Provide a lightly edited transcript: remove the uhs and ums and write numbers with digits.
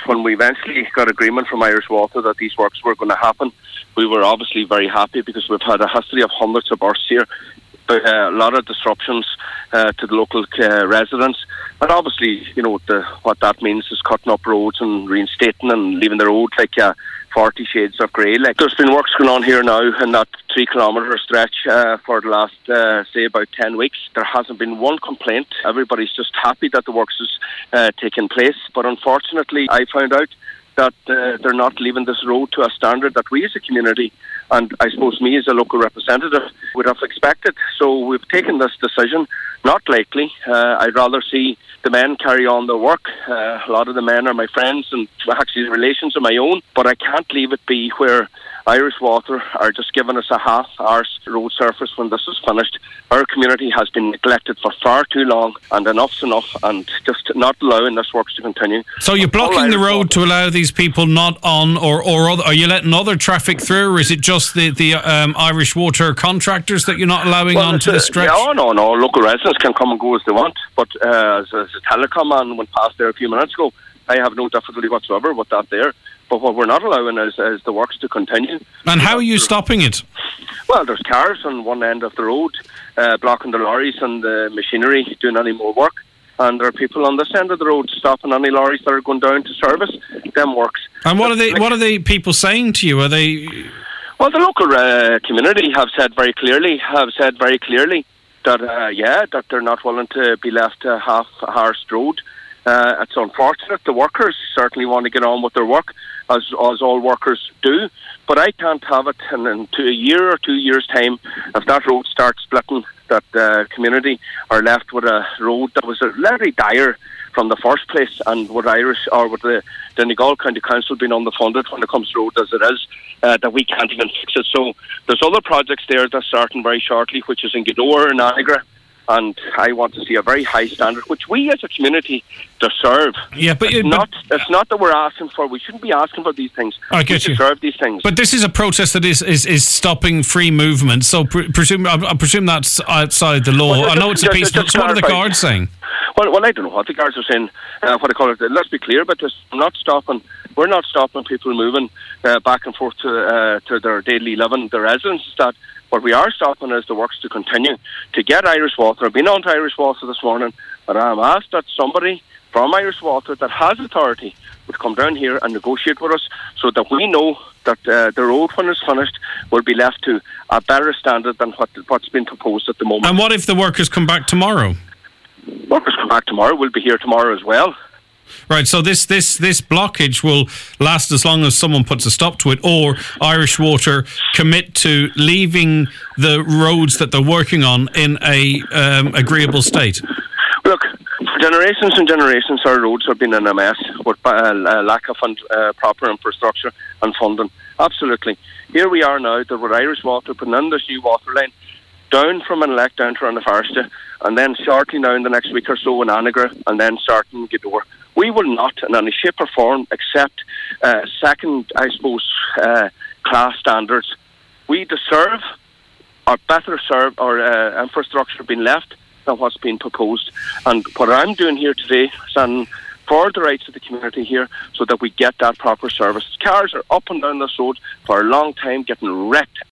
when we eventually got agreement from Irish Water that these works were going to happen, we were obviously very happy because we've had a history of hundreds of bursts here, but a lot of disruptions to the local residents. And obviously, what that means is cutting up roads and reinstating and leaving the road like 40 shades of grey. Like, there's been works going on here now in that 3 kilometre stretch for the last, say, about 10 weeks. There hasn't been one complaint. Everybody's just happy that the works is taking place. But unfortunately, I found out that they're not leaving this road to a standard that we as a community, and I suppose me as a local representative, would have expected. So we've taken this decision, not lightly. I'd rather see the men carry on their work. A lot of the men are my friends and actually relations of my own, but I can't leave it be where Irish Water are just giving us a half-arse road surface when this is finished. Our community has been neglected for far too long, and enough's enough, and just not allowing this works to continue. So you're blocking the road to allow these people not on, or are you letting other traffic through, or is it just the Irish Water contractors that you're not allowing onto the stretch? No. Local residents can come and go as they want, but as a telecom man went past there a few minutes ago, I have no difficulty whatsoever with that there. But what we're not allowing is the works to continue. And how are you stopping it? Well, there's cars on one end of the road blocking the lorries and the machinery doing any more work. And there are people on this end of the road stopping any lorries that are going down to service them works. And what are the people saying to you? Are they... Well, the local community have said very clearly that, that they're not willing to be left a half-horsed road. It's unfortunate. The workers certainly want to get on with their work, as all workers do. But I can't have it in a year or 2 years' time, if that road starts splitting, that the community are left with a road that was literally dire from the first place, and with the Donegal County Council being underfunded when it comes to road as it is, that we can't even fix it. So there's other projects there that's starting very shortly, which is in Gweedore and Annaghra. And I want to see a very high standard, which we as a community deserve. Yeah, but it's not that we're asking for. We shouldn't be asking for these things. I get you. We deserve these things. But this is a protest that is stopping free movement. So I presume that's outside the law. Well, I know it's a peaceful. So what are the guards saying? Well, I don't know what the guards are saying. What I call it. Let's be clear about this. We're not stopping people moving back and forth to their daily living, their residence. That. What we are stopping is the works to continue to get Irish Water. I've been on to Irish Water this morning, but I'm asked that somebody from Irish Water that has authority would come down here and negotiate with us so that we know that the road, when it's finished, will be left to a better standard than what's been proposed at the moment. And what if the workers come back tomorrow? Workers come back tomorrow. We'll be here tomorrow as well. Right, so this blockage will last as long as someone puts a stop to it, or Irish Water commit to leaving the roads that they're working on in a agreeable state. Look, for generations and generations, our roads have been in a mess with lack of proper infrastructure and funding. Absolutely. Here we are now, with Irish Water putting in this new water line down from Inelec down to Rannafarsta, and then shortly now in the next week or so in Annaghra, and then starting to get over. We will not, in any shape or form, accept second, class standards. We deserve or better serve our infrastructure being left than what's been proposed. And what I'm doing here today is standing for the rights of the community here so that we get that proper service. Cars are up and down this road for a long time, getting wrecked